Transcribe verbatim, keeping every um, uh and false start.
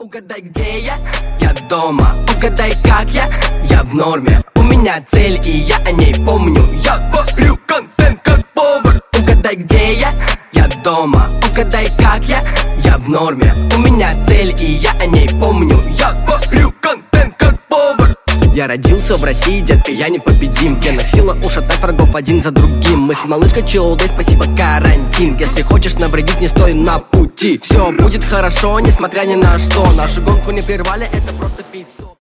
Угадай, где я? Я дома. Угадай, как я? Я в норме. У меня цель, и я о ней помню. Я варю контент как повар. Угадай, где я? Я дома. Угадай, как я? Я в норме. У меня цель, и я о ней помню. Я варю контент как повар. Я родился в России, детка, я непобедим. Гена сила ушатать врагов один за другим. Мы с малышкой чилдой, спасибо карантин. Если хочешь навредить, не стой на пути. Все будет хорошо, несмотря ни на что. Нашу гонку не прервали, это просто пит-стоп.